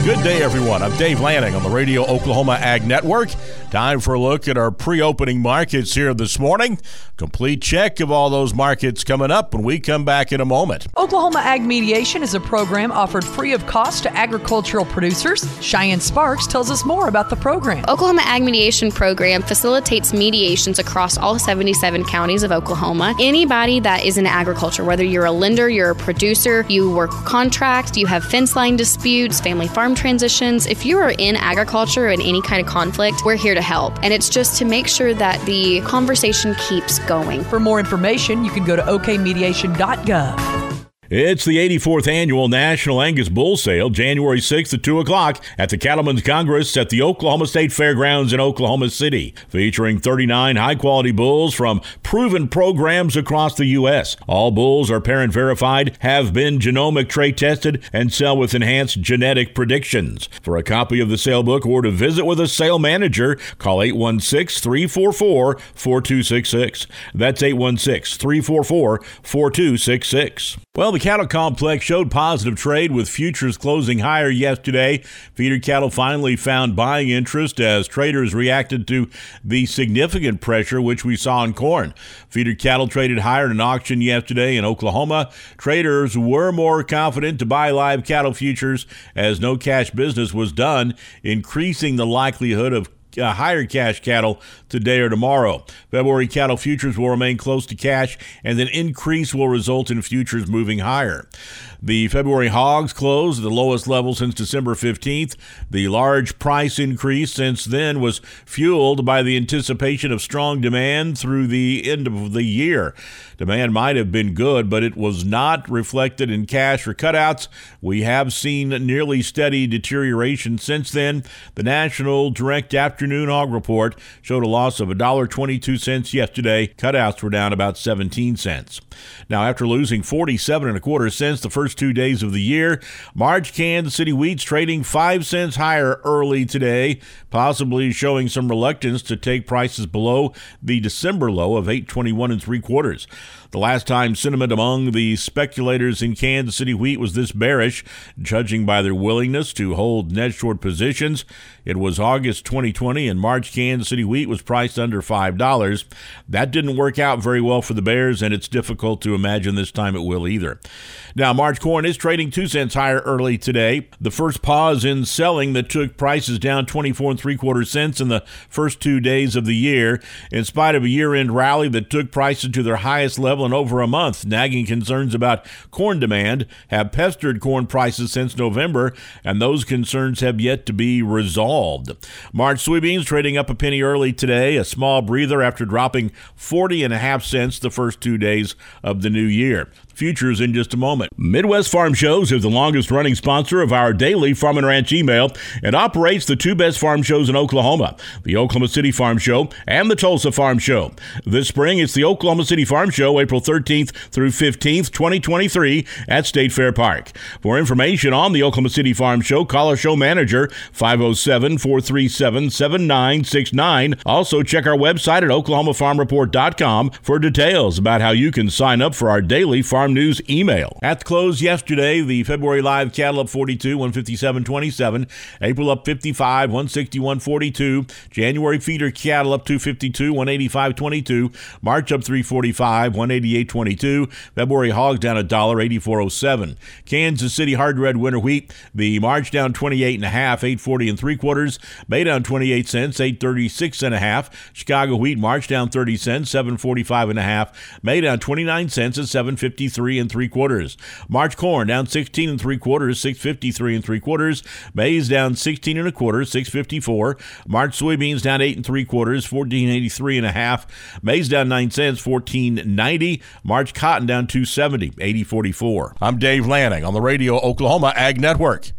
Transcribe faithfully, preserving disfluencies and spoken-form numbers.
Good day, everyone. I'm Dave Lanning on the Radio Oklahoma Ag Network. Time for a look at our pre-opening markets here this morning. Complete check of all those markets coming up when we come back in a moment. Oklahoma Ag Mediation is a program offered free of cost to agricultural producers. Cheyenne Sparks tells us more about the program. Oklahoma Ag Mediation program facilitates mediations across all seventy-seven counties of Oklahoma. Anybody that is in agriculture, whether you're a lender, you're a producer, you work contracts, you have fence line disputes, family farm transitions, if you are in agriculture and any kind of conflict, we're here to help. And it's just to make sure that the conversation keeps going. For more information, you can go to o k mediation dot gov. It's the eighty-fourth Annual National Angus Bull Sale, January sixth at two o'clock at the Cattlemen's Congress at the Oklahoma State Fairgrounds in Oklahoma City, featuring thirty-nine high-quality bulls from proven programs across the U S All bulls are parent verified, have been genomic trait tested, and sell with enhanced genetic predictions. For a copy of the sale book or to visit with a sale manager, call eight one six, three four four, four two six six. That's eight one six, three four four, four two six six. Well, the cattle complex showed positive trade with futures closing higher yesterday. Feeder cattle finally found buying interest as traders reacted to the significant pressure which we saw in corn. Feeder cattle traded higher in an auction yesterday in Oklahoma. Traders were more confident to buy live cattle futures as no cash business was done, increasing the likelihood of Uh, higher cash cattle today or tomorrow. February cattle futures will remain close to cash, and an increase will result in futures moving higher. The February hogs closed at the lowest level since December fifteenth. The large price increase since then was fueled by the anticipation of strong demand through the end of the year. Demand might have been good, but it was not reflected in cash or cutouts. We have seen nearly steady deterioration since then. The National Direct Afternoon Hog Report showed a loss of one dollar and twenty-two cents yesterday. Cutouts were down about seventeen cents. Now, after losing forty-seven and a quarter cents the first two days of the year, March Kansas City wheat's trading five cents higher early today, possibly showing some reluctance to take prices below the December low of eight twenty-one and three quarters. The last time sentiment among the speculators in Kansas City wheat was this bearish, judging by their willingness to hold net short positions. It was August twenty twenty, and March Kansas City wheat was priced under five dollars. That didn't work out very well for the bears, and it's difficult to imagine this time it will either. Now, March corn is trading two cents higher early today. The first pause in selling that took prices down twenty-four and three quarters cents in the first two days of the year, in spite of a year-end rally that took prices to their highest level in over a month. Nagging concerns about corn demand have pestered corn prices since November, and those concerns have yet to be resolved. March soybeans trading up a penny early today, a small breather after dropping forty and a half cents the first two days of the new year. Futures in just a moment. Midwest Farm Shows is the longest running sponsor of our daily Farm and Ranch email and operates the two best farm shows in Oklahoma, the Oklahoma City Farm Show and the Tulsa Farm Show. This spring, it's the Oklahoma City Farm Show, April thirteenth through fifteenth, twenty twenty-three at State Fair Park. For information on the Oklahoma City Farm Show, call our show manager, five oh seven, four three seven, seven nine six nine. Also, check our website at oklahoma farm report dot com for details about how you can sign up for our daily farm news email. At the close yesterday, the February live cattle up forty-two, one fifty-seven twenty-seven. April up fifty-five, one sixty-one forty-two. January feeder cattle up two fifty-two, one eighty-five twenty-two. March up three forty-five, one eighty-eight twenty-two. February hogs down a dollar, eighty-four oh seven. Kansas City hard red winter wheat, the March down twenty-eight and a half, eight forty and three quarters. May down twenty-eight cents, eight thirty-six and a half. Chicago wheat March down thirty cents, seven forty-five and a half. May down twenty-nine cents at seven fifty-three and three quarters. March corn down sixteen and three quarters, six fifty-three and three quarters. Maize down sixteen and a quarter, six fifty-four. March soybeans down eight and three quarters, fourteen eighty-three and a half. Maize down nine cents, fourteen ninety. March cotton down two seventy, eighty forty-four. I'm Dave Lanning on the Radio Oklahoma Ag Network.